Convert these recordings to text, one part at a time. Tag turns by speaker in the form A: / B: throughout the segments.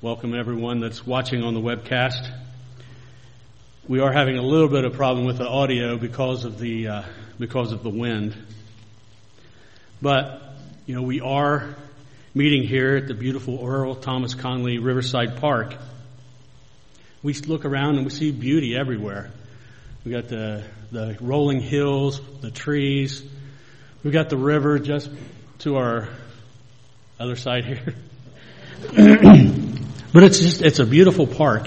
A: Welcome everyone that's watching on the webcast. We are having a little bit of problem with the audio because of the wind. But, we are meeting here at the beautiful Earl Thomas Conley Riverside Park. We look around and we see beauty everywhere. We got the rolling hills, the trees. We got the river just to our other side here. But it's a beautiful park.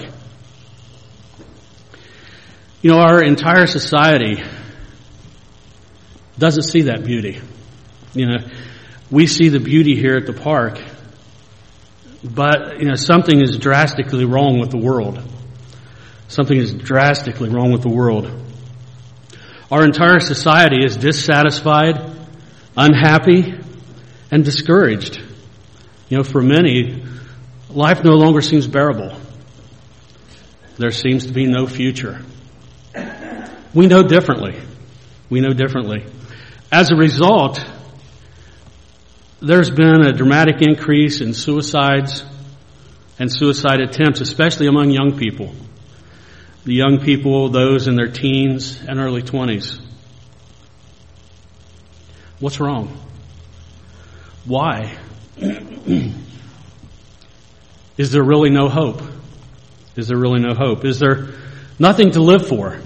A: Our entire society doesn't see that beauty. We see the beauty here at the park, but, something is drastically wrong with the world. Something is drastically wrong with the world. Our entire society is dissatisfied, unhappy, and discouraged. For many, life no longer seems bearable. There seems to be no future. We know differently. As a result, there's been a dramatic increase in suicides and suicide attempts, especially among young people. The young people, those in their teens and early 20s. What's wrong? Why? Is there really no hope? Is there nothing to live for?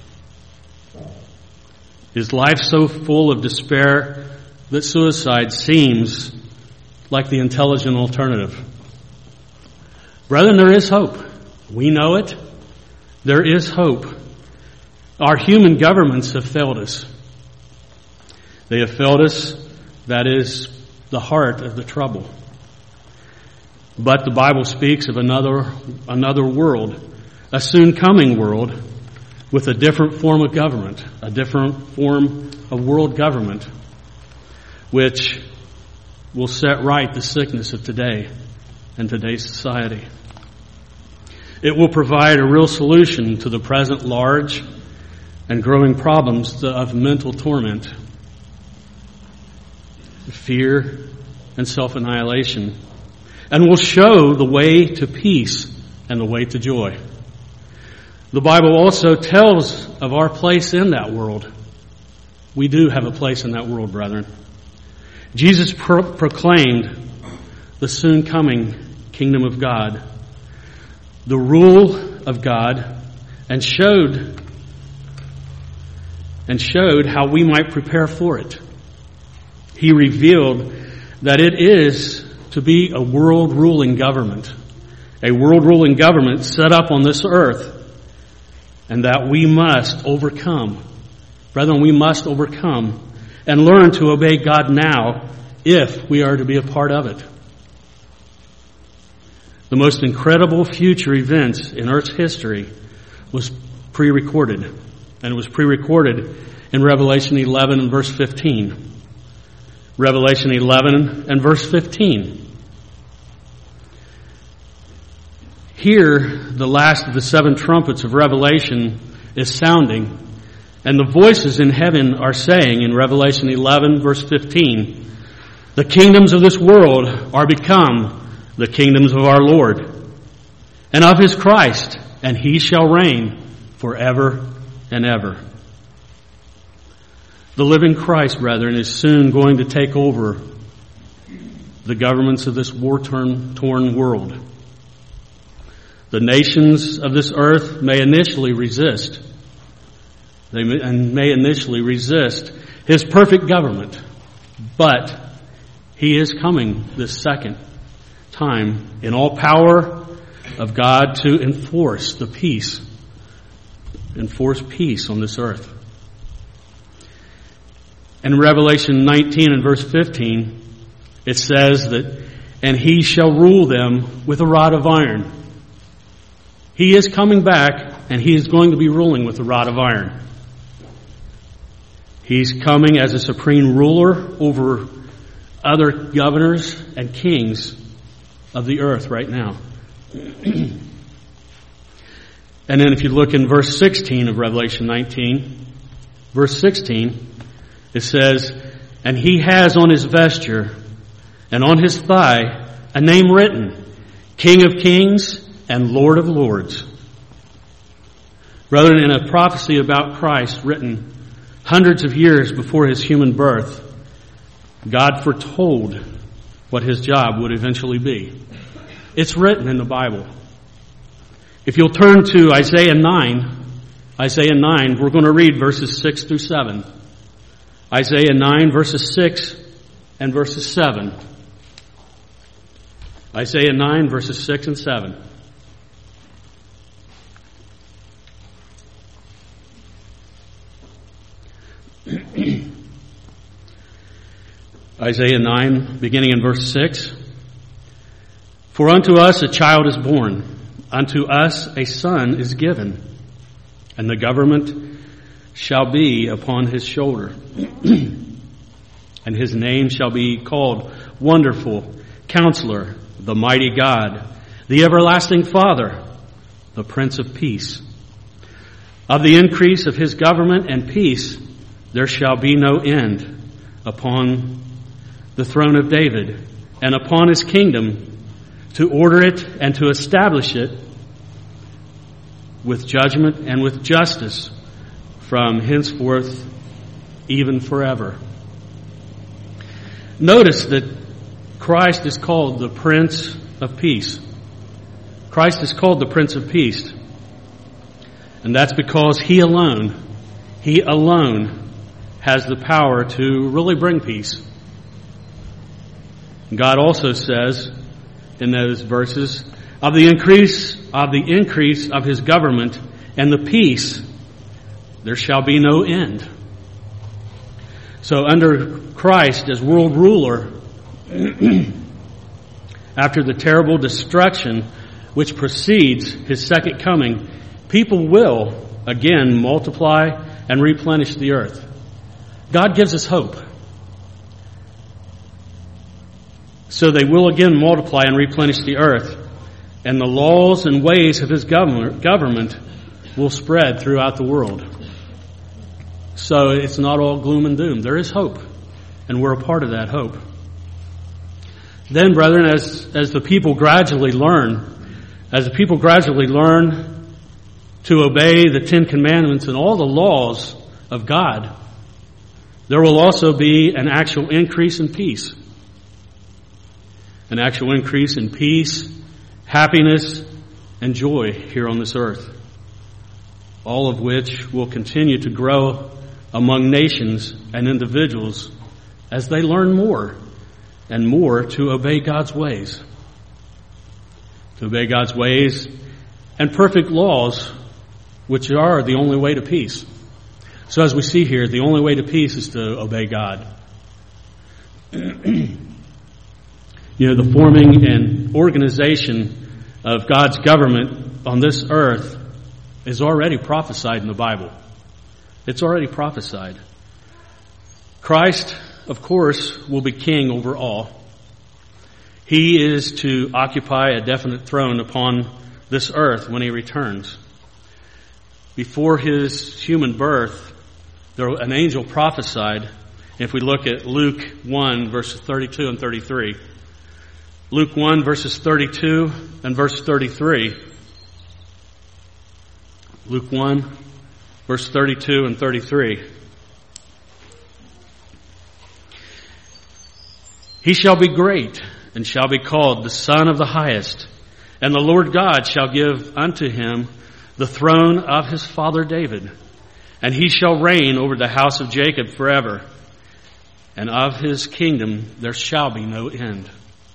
A: Is life so full of despair that suicide seems like the intelligent alternative? Brethren, there is hope. We know it. There is hope. Our human governments have failed us. They have failed us. That is the heart of the trouble. But the Bible speaks of another world, a soon coming world with a different form of government, a different form of world government, which will set right the sickness of today and today's society. It will provide a real solution to the present large and growing problems of mental torment, fear, and self-annihilation, and will show the way to peace and the way to joy. The Bible also tells of our place in that world. We do have a place in that world, brethren. Jesus proclaimed the soon coming kingdom of God, the rule of God, and showed how we might prepare for it. He revealed that it is to be a world-ruling government set up on this earth, and that we must overcome. Brethren, we must overcome and learn to obey God now if we are to be a part of it. The most incredible future events in Earth's history was pre-recorded, and it was pre-recorded in Revelation 11 and verse 15. Revelation 11 and verse 15. Here, the last of the seven trumpets of Revelation is sounding, and the voices in heaven are saying in Revelation 11 verse 15, the kingdoms of this world are become the kingdoms of our Lord and of His Christ, and He shall reign forever and ever. The living Christ, brethren, is soon going to take over the governments of this war-torn world. The nations of this earth may initially resist. They may initially resist His perfect government, but He is coming this second time in all power of God to enforce peace on this earth. In Revelation 19 and verse 15, it says that, and He shall rule them with a rod of iron. He is coming back, and He is going to be ruling with a rod of iron. He's coming as a supreme ruler over other governors and kings of the earth right now. And then if you look in verse 16 of Revelation 19, verse 16, it says, and He has on His vesture and on His thigh a name written, King of kings and Lord of lords. Brethren, in a prophecy about Christ written hundreds of years before his human birth, God foretold what his job would eventually be. It's written in the Bible. If you'll turn to Isaiah 9, we're going to read verses 6 through 7. Isaiah 9, verses 6 and verses 7. Isaiah 9, verses 6 and 7. Isaiah 9, beginning in verse 6. For unto us a child is born, unto us a son is given, and the government shall be upon his shoulder. And his name shall be called Wonderful, Counselor, the Mighty God, the Everlasting Father, the Prince of Peace. Of the increase of his government and peace there shall be no end upon the throne of David and upon his kingdom, to order it and to establish it with judgment and with justice from henceforth even forever. Notice that Christ is called the Prince of Peace. Christ is called the Prince of Peace. And that's because He alone has the power to really bring peace. God also says in those verses, of the increase of his government and the peace, there shall be no end. So under Christ as world ruler, after the terrible destruction which precedes his second coming, people will again multiply and replenish the earth. God gives us hope. So they will again multiply and replenish the earth, and the laws and ways of his government will spread throughout the world. So it's not all gloom and doom. There is hope, and we're a part of that hope. Then, brethren, as the people gradually learn to obey the Ten Commandments and all the laws of God, there will also be an actual increase in peace. An actual increase in peace, happiness, and joy here on this earth. All of which will continue to grow among nations and individuals as they learn more and more to obey God's ways. To obey God's ways and perfect laws, which are the only way to peace. So as we see here, the only way to peace is to obey God. The forming and organization of God's government on this earth is already prophesied in the Bible. It's already prophesied. Christ, of course, will be king over all. He is to occupy a definite throne upon this earth when he returns. Before his human birth, an angel prophesied. If we look at Luke 1, verses 32 and 33. Luke 1, verses 32 and verse 33. Luke 1, verse 32 and 33. He shall be great, and shall be called the Son of the Highest. And the Lord God shall give unto him the throne of his father David. And he shall reign over the house of Jacob forever. And of his kingdom there shall be no end.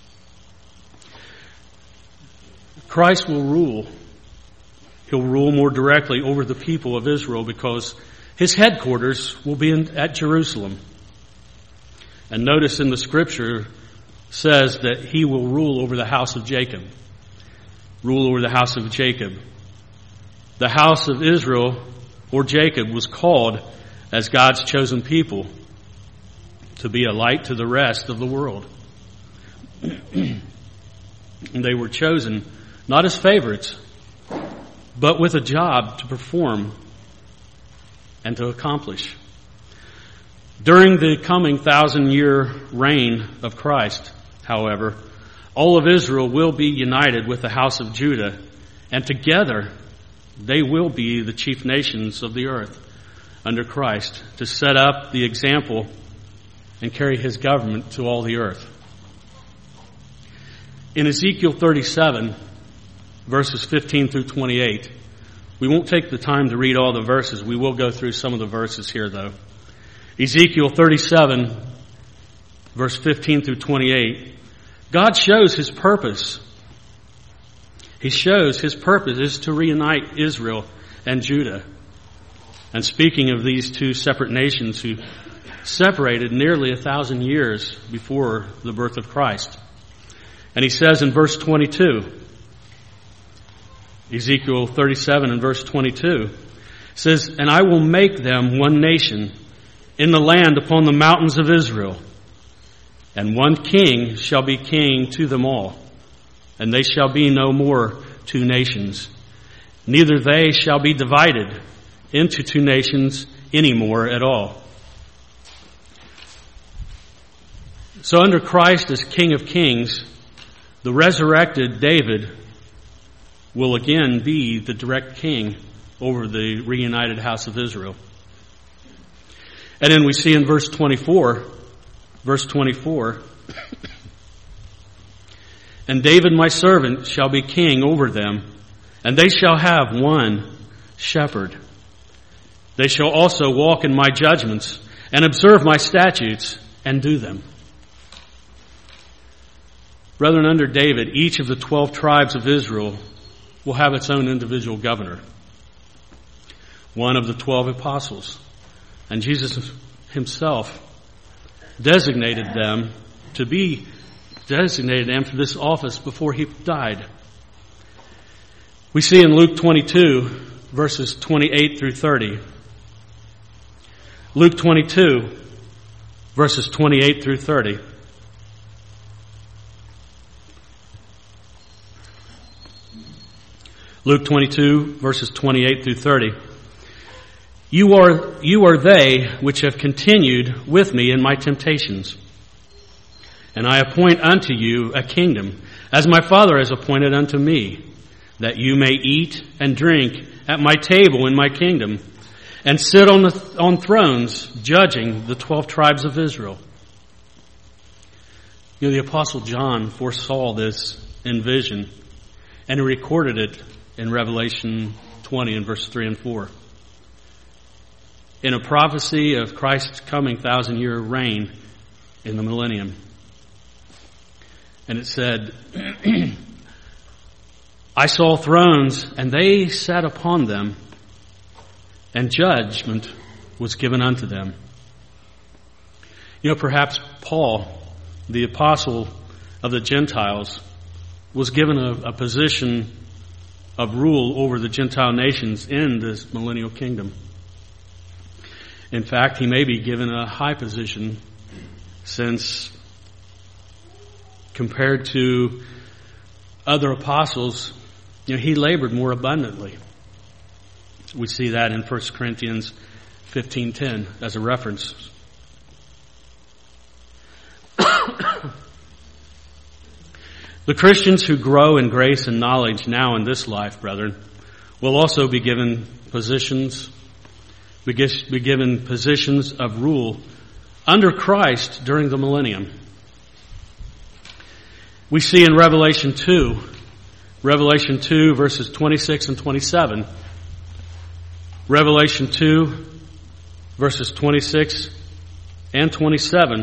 A: Christ will rule. He'll rule more directly over the people of Israel because his headquarters will be at Jerusalem. And notice in the scripture says that he will rule over the house of Jacob. Rule over the house of Jacob. The house of Israel, or Jacob, was called as God's chosen people to be a light to the rest of the world. And they were chosen not as favorites, but with a job to perform and to accomplish. During the coming 1,000-year reign of Christ, however, All of Israel will be united with the house of Judah, and together they will be the chief nations of the earth under Christ to set up the example and carry his government to all the earth. In Ezekiel 37, verses 15 through 28, we won't take the time to read all the verses. We will go through some of the verses here, though. Ezekiel 37, verse 15 through 28, God shows his purpose. He shows his purpose is to reunite Israel and Judah. And speaking of these two separate nations who separated nearly 1,000 years before the birth of Christ. And he says in verse 22, Ezekiel 37 and verse 22, says, "And I will make them one nation in the land upon the mountains of Israel, and one king shall be king to them all, and they shall be no more two nations. Neither they shall be divided into two nations any more at all." So under Christ as King of Kings, the resurrected David will again be the direct king over the reunited house of Israel. And then we see in verse 24, "And David my servant shall be king over them, and they shall have one shepherd. They shall also walk in my judgments and observe my statutes and do them." Brethren, under David, each of the 12 tribes of Israel will have its own individual governor, one of the 12 apostles. And Jesus himself designated them for this office before he died. We see in Luke 22, verses 28 through 30. Luke 22, verses 28 through 30. Luke 22, verses 28 through 30. You are they which have continued with me in my temptations. And I appoint unto you a kingdom, as my Father has appointed unto me, that you may eat and drink at my table in my kingdom, and sit on thrones, judging the 12 tribes of Israel. The Apostle John foresaw this in vision, and he recorded it in Revelation 20 and verse 3 and 4. In a prophecy of Christ's coming 1,000-year reign in the millennium. And it said, "I saw thrones, and they sat upon them, and judgment was given unto them." Perhaps Paul, the apostle of the Gentiles, was given a position of rule over the Gentile nations in this millennial kingdom. In fact, he may be given a high position, since compared to other apostles, he labored more abundantly. We see that in 1 Corinthians 15:10 as a reference. The Christians who grow in grace and knowledge now in this life, brethren, will also be given positions of rule under Christ during the millennium. We see in Revelation 2 verses 26 and 27. Revelation 2 verses 26 and 27.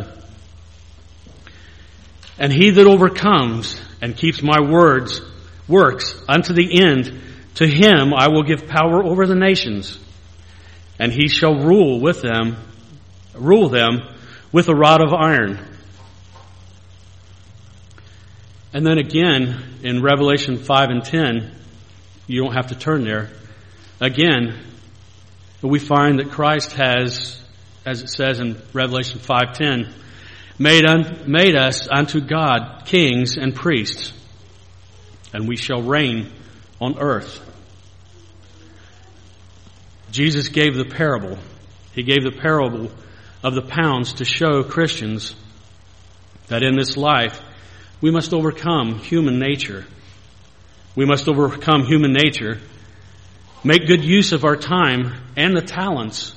A: "And he that overcomes and keeps my works unto the end, to him I will give power over the nations, and he shall rule them with a rod of iron." And then again in Revelation 5 and 10, you don't have to turn there. Again, we find that Christ has, as it says in Revelation 5:10, made us unto God kings and priests, and we shall reign on earth. Jesus gave the parable. He gave the parable of the pounds to show Christians that in this life we must overcome human nature. We must overcome human nature, make good use of our time and the talents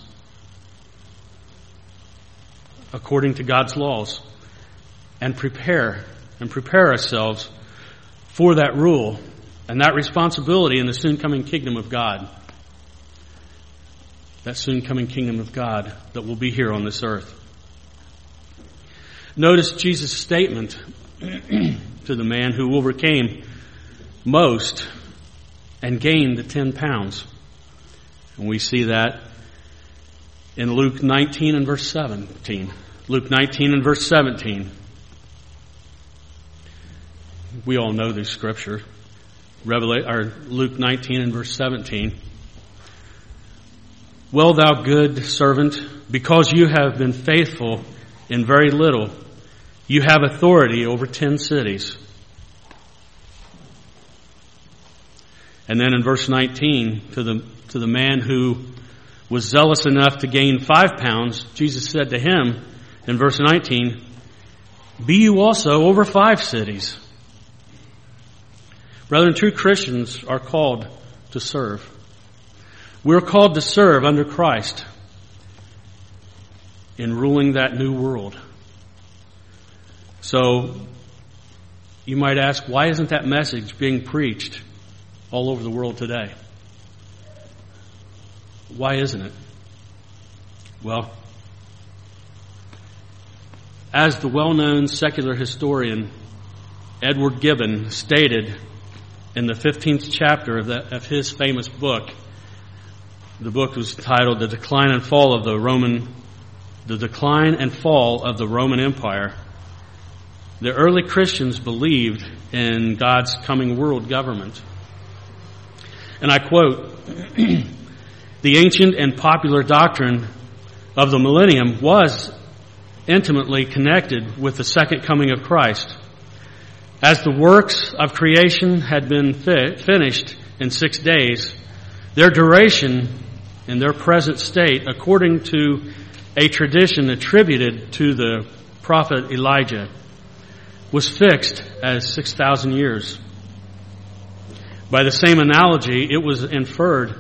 A: according to God's laws, and prepare ourselves for that rule and that responsibility in the soon coming kingdom of God. That soon coming kingdom of God that will be here on this earth. Notice Jesus' statement to the man who overcame most and gained the 10 pounds. And we see that in Luke 19 and verse 17. Luke 19 and verse 17. We all know this scripture. Luke 19 and verse 17. Well, thou good servant, because you have been faithful in very little, you have authority over 10 cities. And then in verse 19, to the man who was zealous enough to gain 5 pounds, Jesus said to him in verse 19, be you also over 5 cities. Brethren, true Christians are called to serve. We're called to serve under Christ in ruling that new world. So, you might ask, why isn't that message being preached all over the world today? Why isn't it? Well, as the well-known secular historian Edward Gibbon stated in the 15th chapter of his famous book, the book was titled The Decline and Fall of the Roman Empire. The early Christians believed in God's coming world government. And I quote, the ancient and popular doctrine of the millennium was intimately connected with the second coming of Christ. As the works of creation had been finished in 6 days, their duration in their present state, according to a tradition attributed to the prophet Elijah, was fixed as 6,000 years. By the same analogy, it was inferred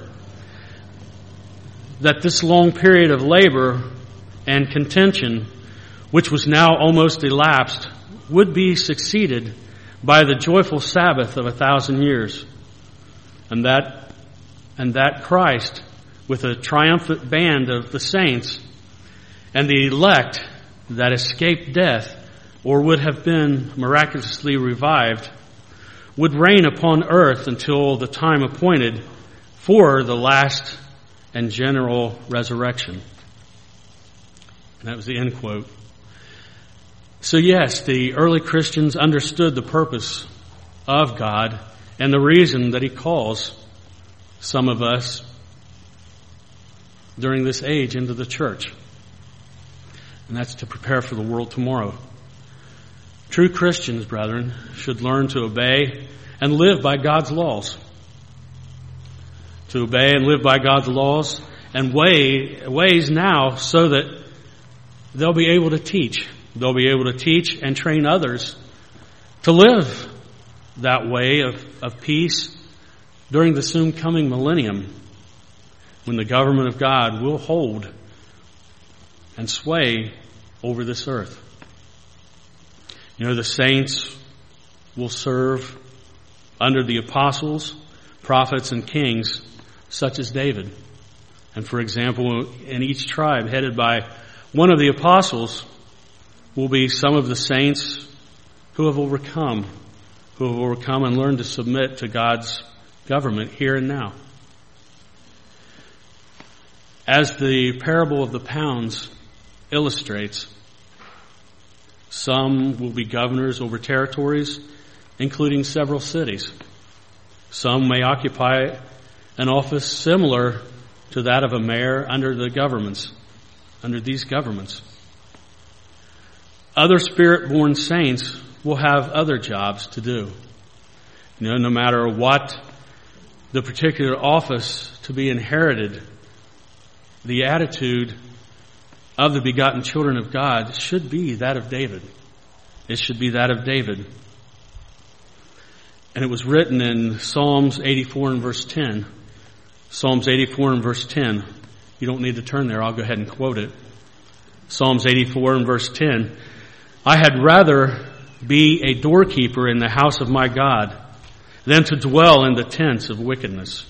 A: that this long period of labor and contention, which was now almost elapsed, would be succeeded by the joyful Sabbath of 1,000 years, and that Christ, with a triumphant band of the saints and the elect that escaped death or would have been miraculously revived, would reign upon earth until the time appointed for the last and general resurrection. And that was the end quote. So yes, the early Christians understood the purpose of God and the reason that He calls some of us during this age into the church. And that's to prepare for the world tomorrow. True Christians, brethren, should learn to obey and live by God's laws. To obey and live by God's laws and ways now so that they'll be able to teach. They'll be able to teach and train others to live that way of peace during the soon coming millennium, when the government of God will hold and sway over this earth. You know, the saints will serve under the apostles, prophets, and kings such as David. And for example, in each tribe headed by one of the apostles will be some of the saints who have overcome and learned to submit to God's government here and now. As the parable of the pounds illustrates, some will be governors over territories, including several cities. Some may occupy an office similar to that of a mayor under these governments. Other spirit-born saints will have other jobs to do. You know, no matter what the particular office to be inherited, the attitude of the begotten children of God should be that of David. It should be that of David. And it was written in Psalms 84 and verse 10. Psalms 84 and verse 10. You don't need to turn there. I'll go ahead and quote it. Psalms 84 and verse 10. I had rather be a doorkeeper in the house of my God than to dwell in the tents of wickedness.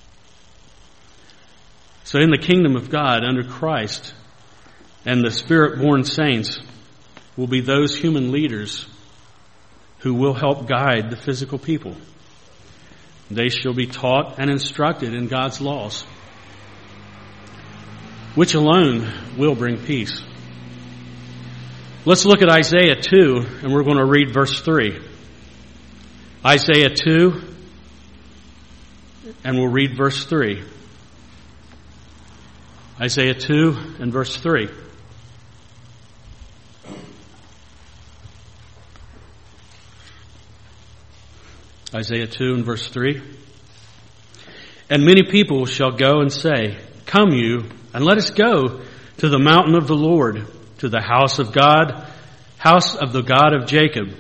A: So in the kingdom of God, under Christ and the Spirit-born saints, will be those human leaders who will help guide the physical people. They shall be taught and instructed in God's laws, which alone will bring peace. Let's look at Isaiah 2, and we're going to read verse 3. Isaiah 2, and we'll read verse 3. Isaiah 2 and verse 3. Isaiah 2 and verse 3. And many people shall go and say, Come you, and let us go to the mountain of the Lord, to the house of God, house of the God of Jacob.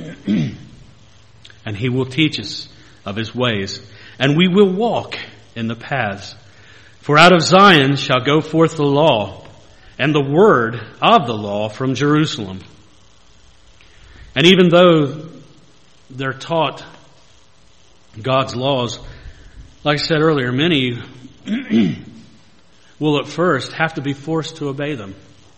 A: And he will teach us of his ways, and we will walk in the paths. For out of Zion shall go forth the law, and the word of the law from Jerusalem. And even though they're taught God's laws, like I said earlier, many will at first have to be forced to obey them.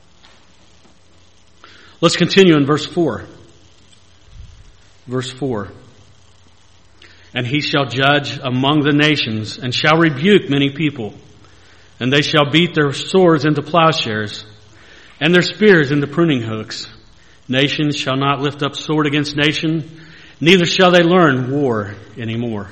A: Let's continue in verse 4. Verse 4. And he shall judge among the nations, and shall rebuke many people. And they shall beat their swords into plowshares, and their spears into pruning hooks. Nation shall not lift up sword against nation, neither shall they learn war anymore.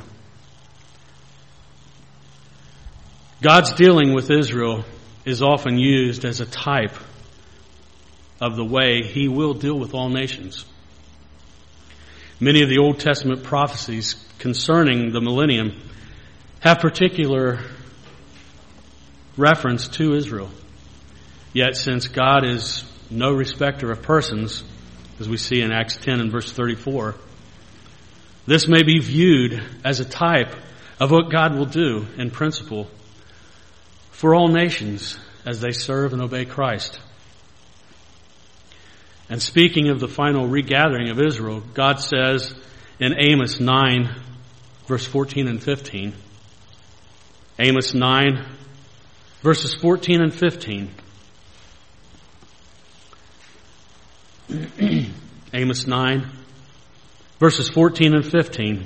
A: God's dealing with Israel is often used as a type of the way he will deal with all nations. Many of the Old Testament prophecies concerning the millennium have particular reference to Israel. Yet since God is no respecter of persons, as we see in Acts 10 and verse 34, this may be viewed as a type of what God will do in principle for all nations as they serve and obey Christ. And speaking of the final regathering of Israel, God says in Amos 9, verse 14 and 15, Amos 9, verses 14 and 15. Amos 9, verses 14 and 15.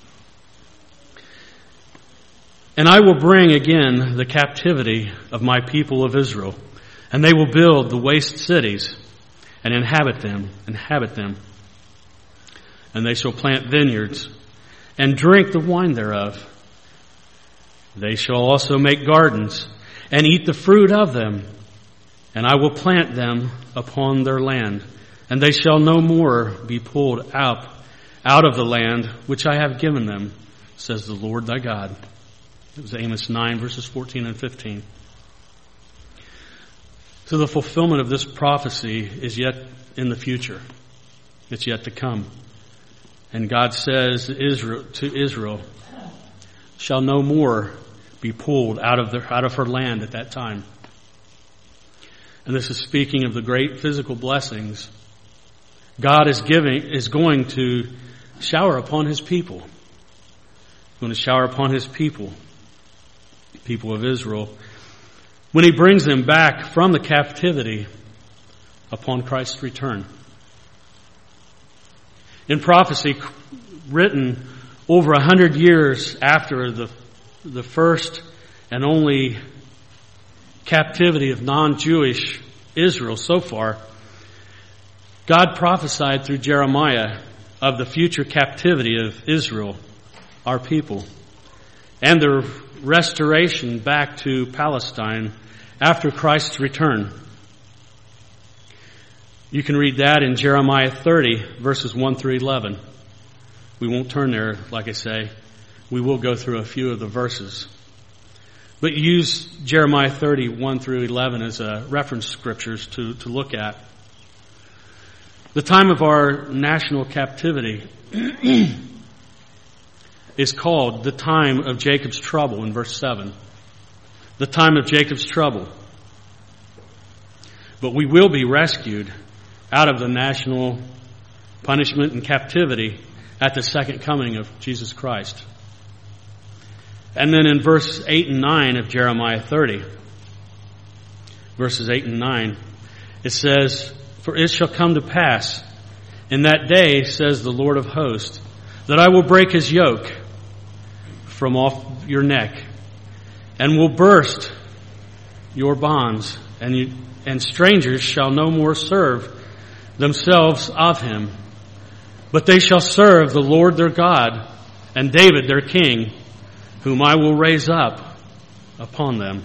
A: And I will bring again the captivity of my people of Israel, and they will build the waste cities and inhabit them. And they shall plant vineyards and drink the wine thereof. They shall also make gardens and eat the fruit of them. And I will plant them upon their land, and they shall no more be pulled out of the land which I have given them, says the Lord thy God. It was Amos 9, verses 14 and 15. So the fulfillment of this prophecy is yet in the future. It's yet to come. And God says to Israel shall no more be pulled out of her land at that time. And this is speaking of the great physical blessings God is going to shower upon his people. He's going to shower upon his people of Israel, when he brings them back from the captivity upon Christ's return. In prophecy written over 100 years after the first and only captivity of non-Jewish Israel so far, God prophesied through Jeremiah of the future captivity of Israel, our people, and their restoration back to Palestine after Christ's return. You can read that in Jeremiah 30, verses 1 through 11. We won't turn there, like I say. We will go through a few of the verses. But use Jeremiah 30, 1 through 11 as reference scriptures to look at. The time of our national captivity is called the time of Jacob's trouble in verse 7. The time of Jacob's trouble. But we will be rescued out of the national punishment and captivity at the second coming of Jesus Christ. And then in verse 8 and 9 of Jeremiah 30, verses 8 and 9, it says, "For it shall come to pass in that day, says the Lord of hosts, that I will break his yoke from off your neck, and will burst your bonds, and strangers shall no more serve themselves of him, but they shall serve the Lord their God, and David their king, whom I will raise up upon them."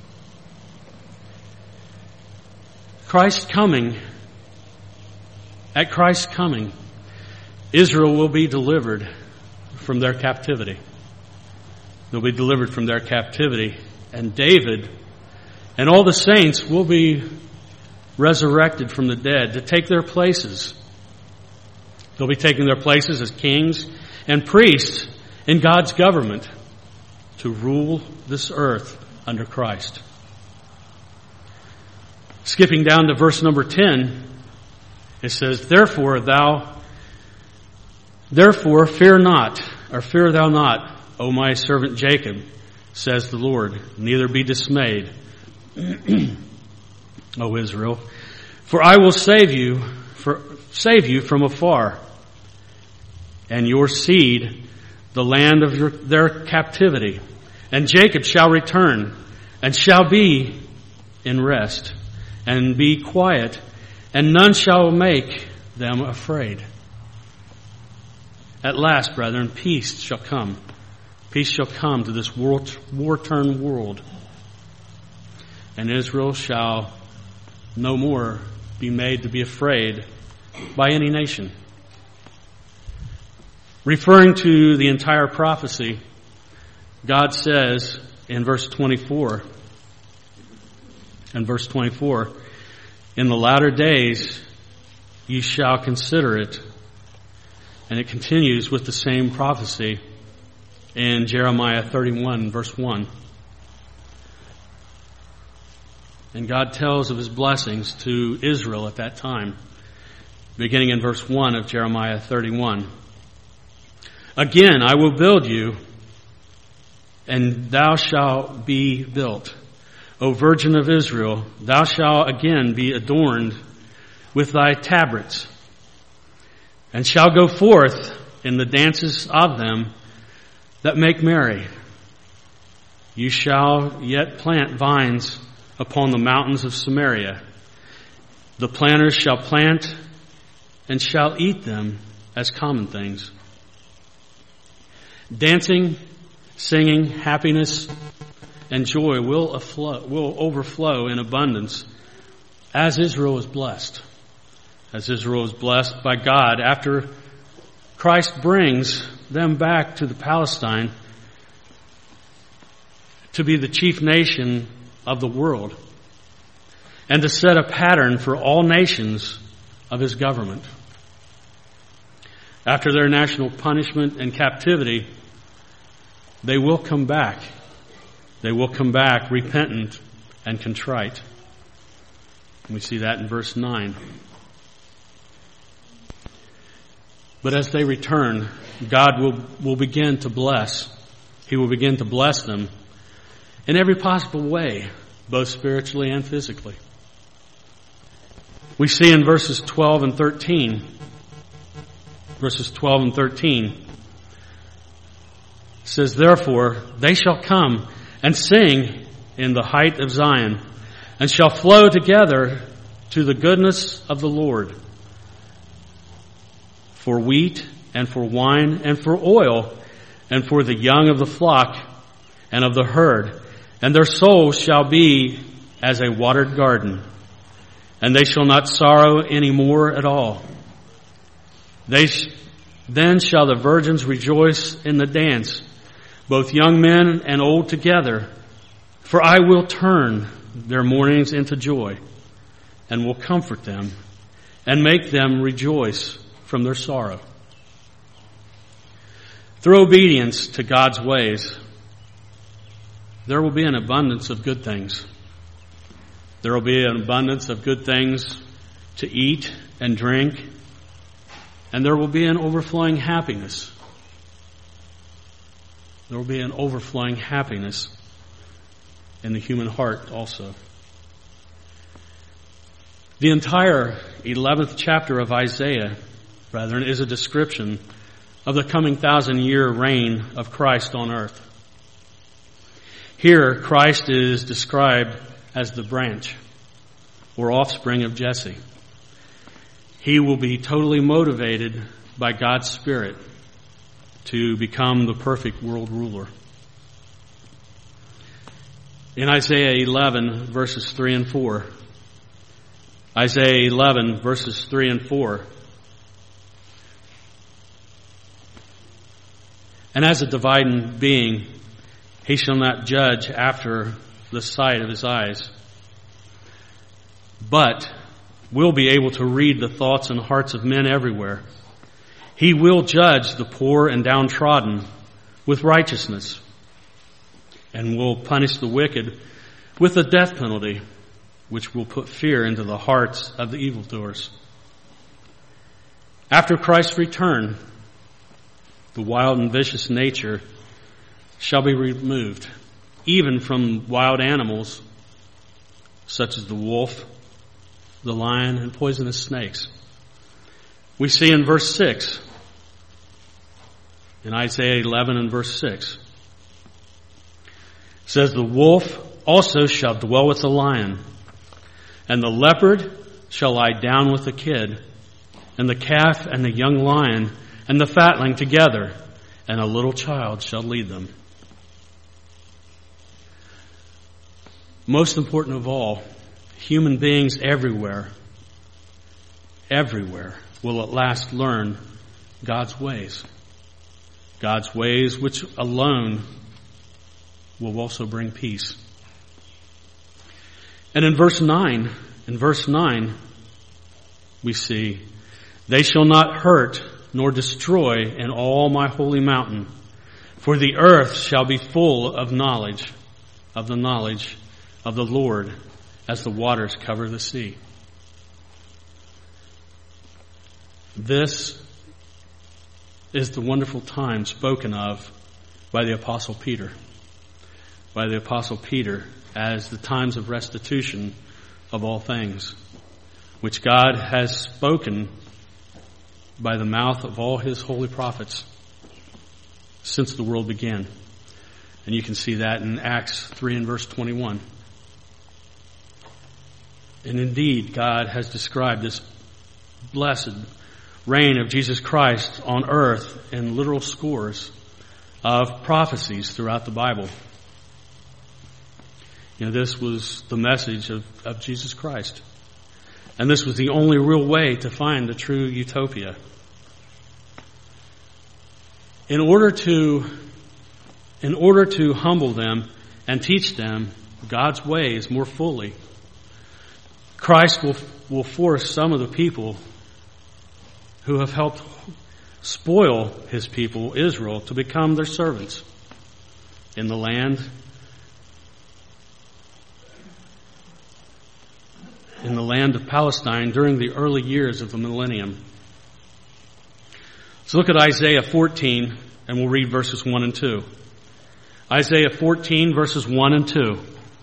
A: At Christ's coming, Israel will be delivered from their captivity. They'll be delivered from their captivity, and David and all the saints will be resurrected from the dead to take their places. They'll be taking their places as kings and priests in God's government to rule this earth under Christ. Skipping down to verse number 10, it says, Therefore fear thou not, O my servant Jacob, says the Lord, neither be dismayed, O Israel, for I will save you from afar, and your seed the land of their captivity. And Jacob shall return, and shall be in rest, and be quiet, and none shall make them afraid. At last, brethren, peace shall come. Peace shall come to this war-torn world. And Israel shall no more be made to be afraid by any nation. Referring to the entire prophecy, God says in verse 24, in the latter days ye shall consider it. And it continues with the same prophecy in Jeremiah 31, verse 1. And God tells of his blessings to Israel at that time, beginning in verse 1 of Jeremiah 31. Again, I will build you, and thou shalt be built. O Virgin of Israel, thou shalt again be adorned with thy tabrets, and shall go forth in the dances of them that make merry. You shall yet plant vines upon the mountains of Samaria. The planters shall plant and shall eat them as common things. Dancing, singing, happiness, and joy will overflow in abundance as Israel is blessed. As Israel is blessed by God after Christ brings them back to the Palestine to be the chief nation of the world and to set a pattern for all nations of his government. After their national punishment and captivity, they will come back. They will come back repentant and contrite. And we see that in verse 9. But as they return, God will begin to bless. He will begin to bless them in every possible way, both spiritually and physically. We see in verses 12 and 13, it says, Therefore they shall come and sing in the height of Zion, and shall flow together to the goodness of the Lord. For wheat, and for wine, and for oil, and for the young of the flock, and of the herd. And their souls shall be as a watered garden, and they shall not sorrow any more at all. Then shall the virgins rejoice in the dance, both young men and old together. For I will turn their mournings into joy, and will comfort them, and make them rejoice from their sorrow. Through obedience to God's ways, there will be an abundance of good things. There will be an abundance of good things to eat and drink, and there will be an overflowing happiness. There will be an overflowing happiness in the human heart also. The entire 11th chapter of Isaiah, brethren, is a description of the coming 1,000-year reign of Christ on earth. Here, Christ is described as the branch or offspring of Jesse. He will be totally motivated by God's Spirit to become the perfect world ruler. In Isaiah 11, verses 3 and 4, Isaiah 11, verses 3 and 4, and as a divine being, he shall not judge after the sight of his eyes, but will be able to read the thoughts and hearts of men everywhere. He will judge the poor and downtrodden with righteousness, and will punish the wicked with the death penalty, which will put fear into the hearts of the evildoers. After Christ's return, the wild and vicious nature shall be removed, even from wild animals such as the wolf, the lion, and poisonous snakes. We see in verse 6, in Isaiah 11 and verse 6, it says, "The wolf also shall dwell with the lion, and the leopard shall lie down with the kid, and the calf and the young lion and the fatling together, and a little child shall lead them." Most important of all, human beings everywhere will at last learn God's ways. God's ways which alone will also bring peace. And in verse 9, we see, "They shall not hurt nor destroy in all my holy mountain, for the earth shall be full of knowledge, of the knowledge of the Lord, as the waters cover the sea." This is the wonderful time spoken of by the Apostle Peter. By the Apostle Peter as the times of restitution of all things, which God has spoken by the mouth of all his holy prophets since the world began. And you can see that in Acts 3 and verse 21. And indeed, God has described this blessed reign of Jesus Christ on earth in literal scores of prophecies throughout the Bible. You know, this was the message of Jesus Christ. And this was the only real way to find the true utopia. In order to humble them and teach them God's ways more fully, Christ will force some of the people who have helped spoil his people, Israel, to become their servants in the land of Palestine during the early years of the millennium. So look at Isaiah 14, and we'll read verses 1 and 2. Isaiah 14, verses 1 and 2.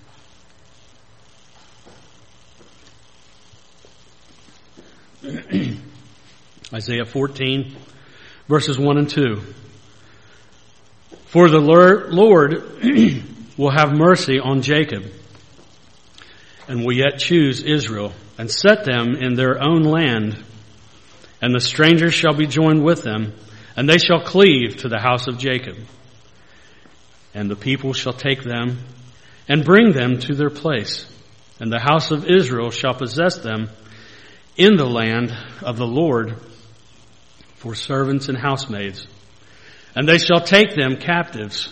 A: Isaiah 14, verses 1 and 2. "For the Lord will have mercy on Jacob, and will yet choose Israel, and set them in their own land. And the strangers shall be joined with them, and they shall cleave to the house of Jacob. And the people shall take them, and bring them to their place. And the house of Israel shall possess them in the land of the Lord for servants and housemaids. And they shall take them captives,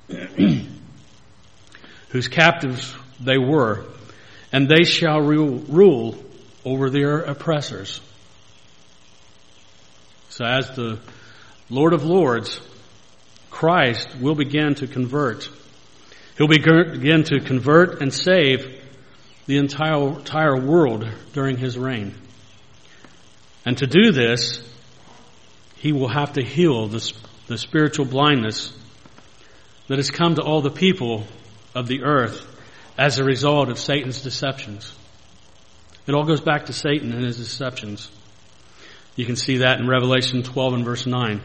A: whose captives they were, and they shall rule over their oppressors." So as the Lord of Lords Christ will begin to convert. He'll begin to convert and save the entire world during his reign. And to do this, he will have to heal the spiritual blindness that has come to all the people of the earth as a result of Satan's deceptions. It all goes back to Satan and his deceptions. You can see that in Revelation 12 and verse 9.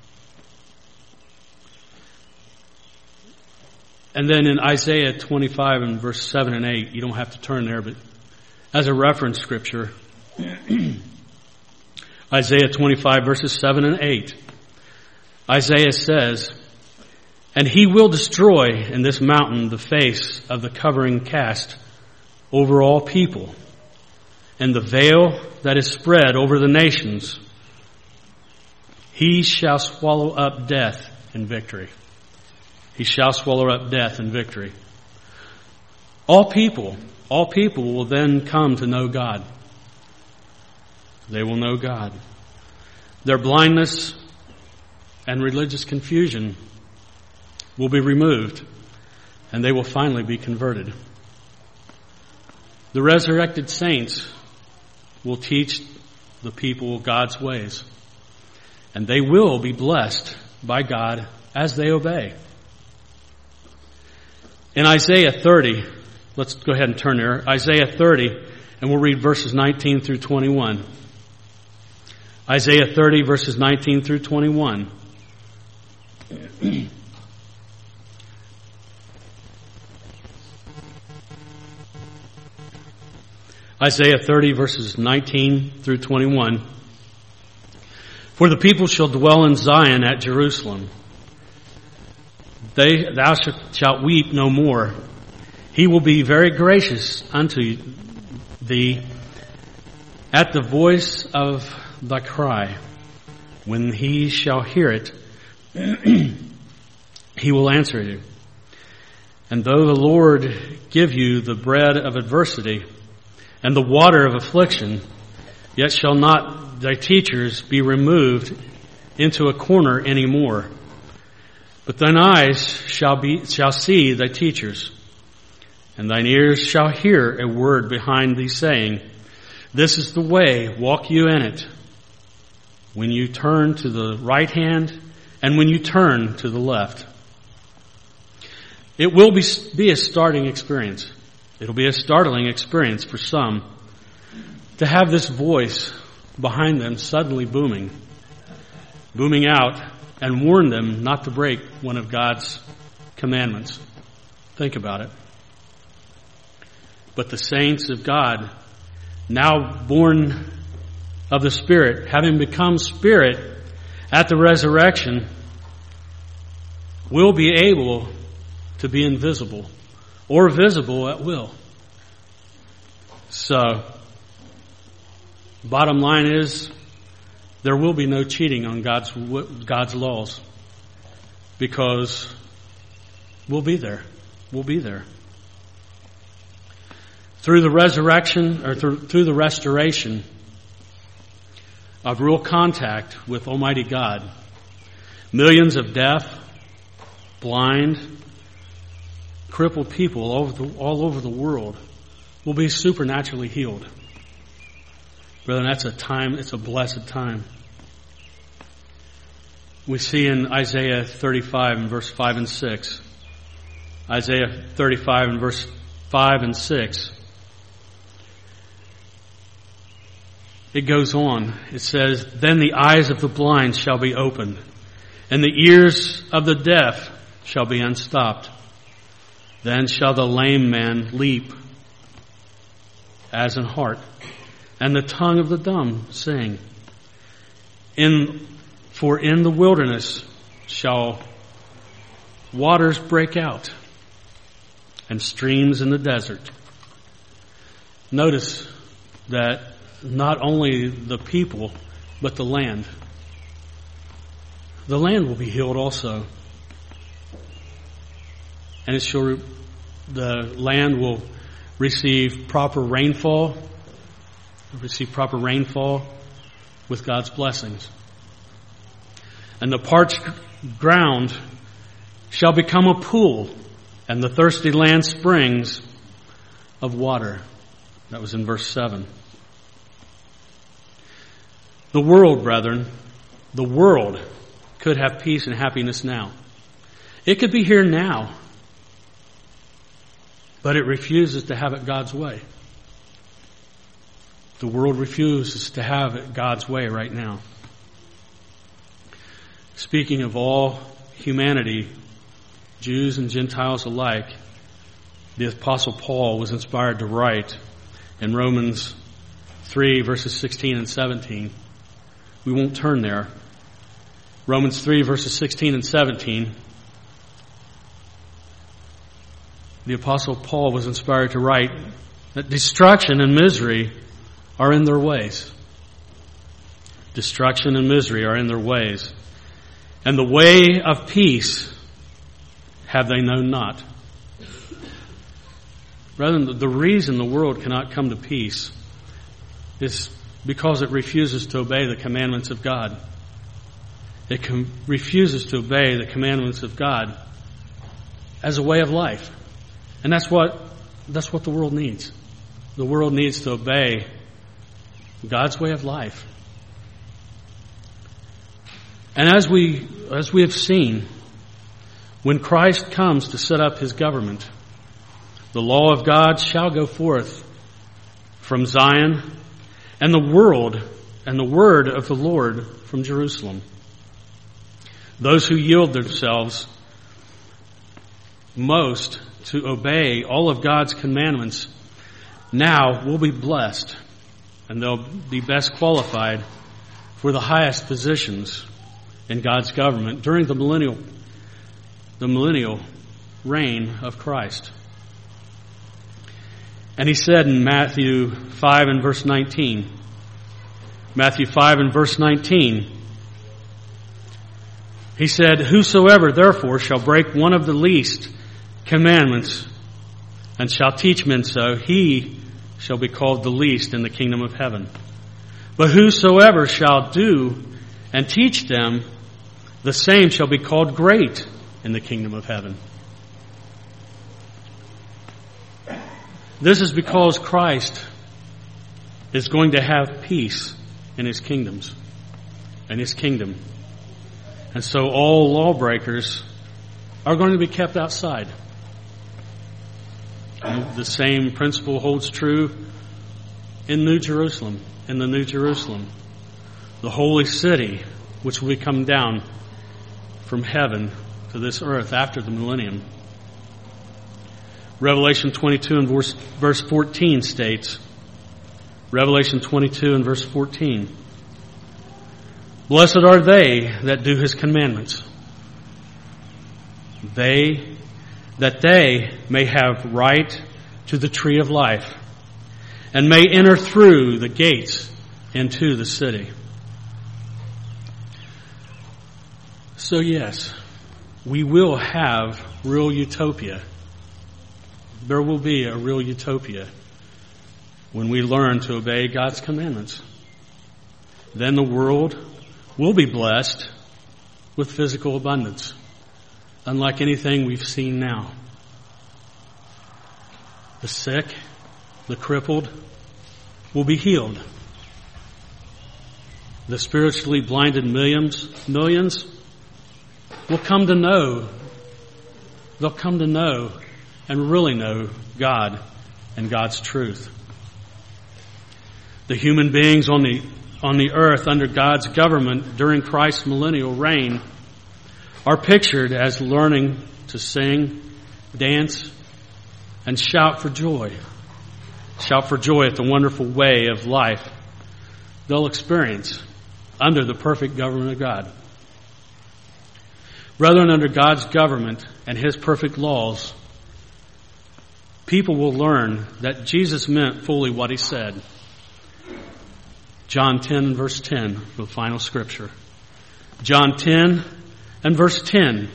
A: And then in Isaiah 25 and verse 7 and 8, you don't have to turn there, but as a reference scripture, Isaiah 25 verses 7 and 8, Isaiah says, "And he will destroy in this mountain the face of the covering cast over all people, and the veil that is spread over the nations. He shall swallow up death in victory." He shall swallow up death in victory. All people will then come to know God. They will know God. Their blindness and religious confusion will be removed, and they will finally be converted. The resurrected saints will teach the people God's ways, and they will be blessed by God as they obey. In Isaiah 30, let's go ahead and turn there. Isaiah 30, and we'll read verses 19 through 21. Isaiah 30, verses 19 through 21. Isaiah 30, verses 19 through 21. "For the people shall dwell in Zion at Jerusalem. Thou shalt weep no more. He will be very gracious unto thee at the voice of thy cry. When he shall hear it, he will answer you. And though the Lord give you the bread of adversity and the water of affliction, yet shall not thy teachers be removed into a corner any more. But thine eyes shall see thy teachers, and thine ears shall hear a word behind thee saying, This is the way, walk you in it. When you turn to the right hand, and when you turn to the left." It will be a starting experience. It'll be a startling experience for some to have this voice behind them suddenly booming out, and warn them not to break one of God's commandments. Think about it. But the saints of God, now born of the Spirit, having become Spirit at the resurrection, will be able to be invisible or visible at will. So, bottom line is, there will be no cheating on God's laws, because we'll be there. We'll be there. Through the resurrection, or through the restoration of real contact with Almighty God, millions of deaf, blind, crippled people all over the world will be supernaturally healed. Brethren, that's a time, it's a blessed time. We see in Isaiah 35 and verse 5 and 6. Isaiah 35 and verse 5 and 6. It goes on. It says, "Then the eyes of the blind shall be opened, and the ears of the deaf shall be unstopped. Then shall the lame man leap as an hart, and the tongue of the dumb sing. For in the wilderness shall waters break out, and streams in the desert." Notice that not only the people, but the land. The land will be healed also. And the land will receive proper rainfall with God's blessings. and the parched ground shall become a pool, and the thirsty land springs of water. That was in verse 7. The world, brethren, the world could have peace and happiness now. It could be here now, but it refuses to have it God's way. The world refuses to have it God's way right now. Speaking of all humanity, Jews and Gentiles alike, the Apostle Paul was inspired to write in Romans 3, verses 16 and 17. We won't turn there. Romans 3, verses 16 and 17. The Apostle Paul was inspired to write that destruction and misery are in their ways. Destruction and misery are in their ways. And the way of peace have they known not. Rather, the reason the world cannot come to peace is because it refuses to obey the commandments of God. It refuses to obey the commandments of God as a way of life. And that's what the world needs. The world needs to obey God's way of life. And as we have seen, when Christ comes to set up his government, the law of God shall go forth from Zion, and the word of the Lord from Jerusalem. Those who yield themselves most to obey all of God's commandments now will be blessed, and they'll be best qualified for the highest positions in God's government during the millennial reign of Christ. And he said in Matthew 5 and verse 19, Matthew 5 and verse 19, he said, "Whosoever therefore shall break one of the least commandments and shall teach men so, he shall be called the least in the kingdom of heaven. But whosoever shall do and teach them, the same shall be called great in the kingdom of heaven." This is because Christ is going to have peace in his kingdoms and his kingdom. And so all lawbreakers are going to be kept outside. And the same principle holds true in New Jerusalem, in the New Jerusalem, the holy city, which will be come down from heaven to this earth after the millennium. Revelation 22 and verse 14 states, Revelation 22 and verse 14, "Blessed are they that do his commandments, that they may have right to the tree of life, and may enter through the gates into the city." So yes, we will have real utopia. There will be a real utopia when we learn to obey God's commandments. Then the world will be blessed with physical abundance, unlike anything we've seen now. The sick, the crippled will be healed. The spiritually blinded millions will come to know. They'll come to know and really know God and God's truth. The human beings on the earth under God's government during Christ's millennial reign are pictured as learning to sing, dance, and shout for joy. Shout for joy at the wonderful way of life they'll experience under the perfect government of God. Brethren, under God's government and his perfect laws, people will learn that Jesus meant fully what he said. John 10 and verse 10, the final scripture. John 10 and verse 10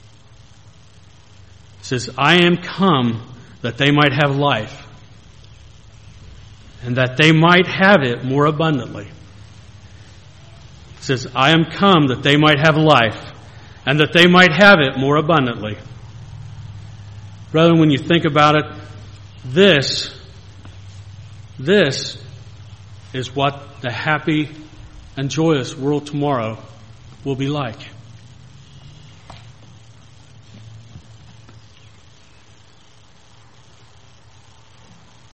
A: says, "I am come that they might have life, and that they might have it more abundantly." says, I am come that they might have life, and that they might have it more abundantly. Brethren, when you think about it, this is what the happy and joyous world tomorrow will be like.